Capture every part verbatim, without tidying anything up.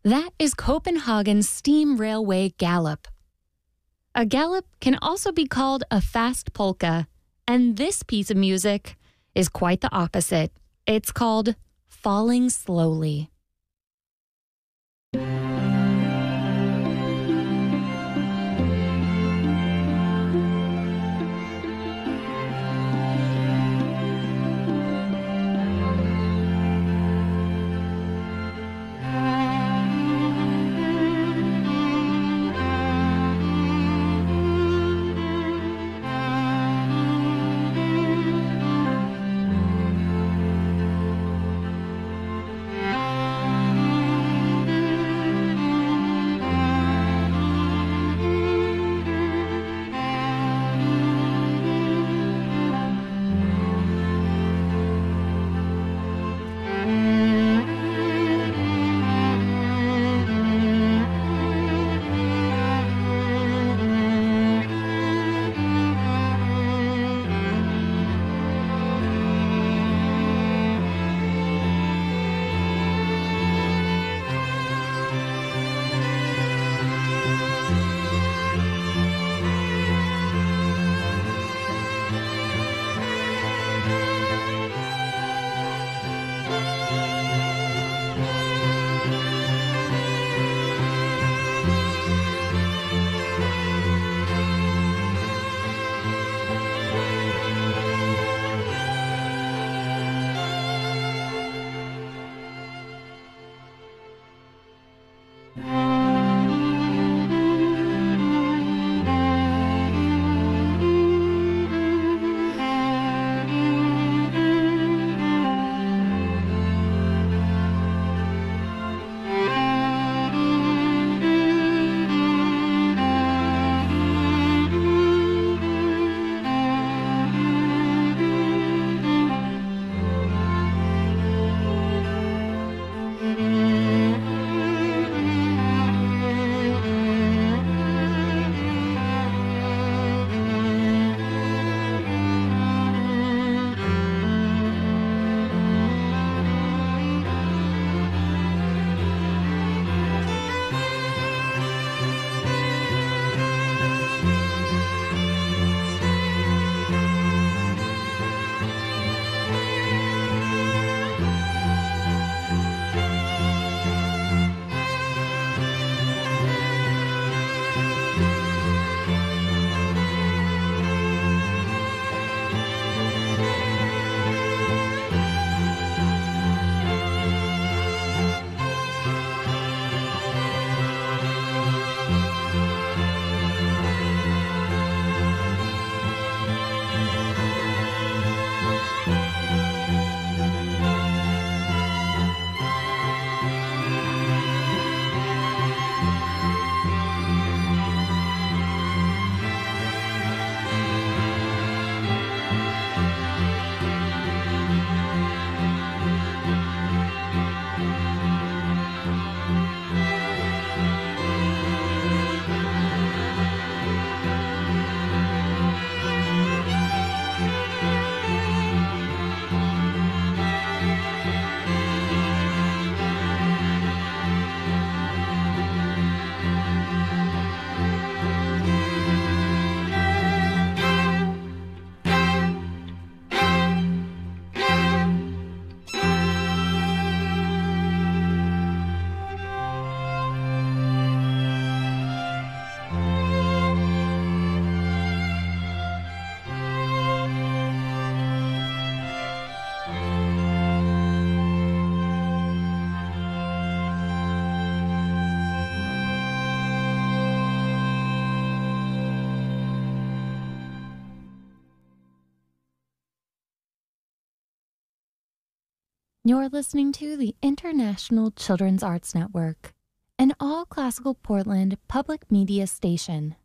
That is Copenhagen's steam railway gallop. A gallop can also be called a fast polka, and this piece of music is quite the opposite. It's called falling slowly. You're listening to the International Children's Arts Network, an all-classical Portland public media station.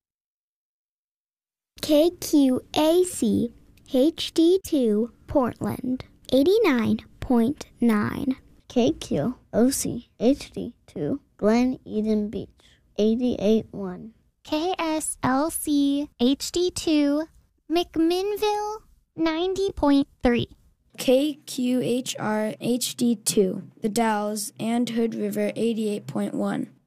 K Q A C H D two Portland, eighty-nine point nine. K Q O C H D two Glen Eden Beach, eighty-eight point one. K S L C H D two McMinnville, ninety point three. K Q H R H D two, The Dalles, and Hood River eighty-eight point one.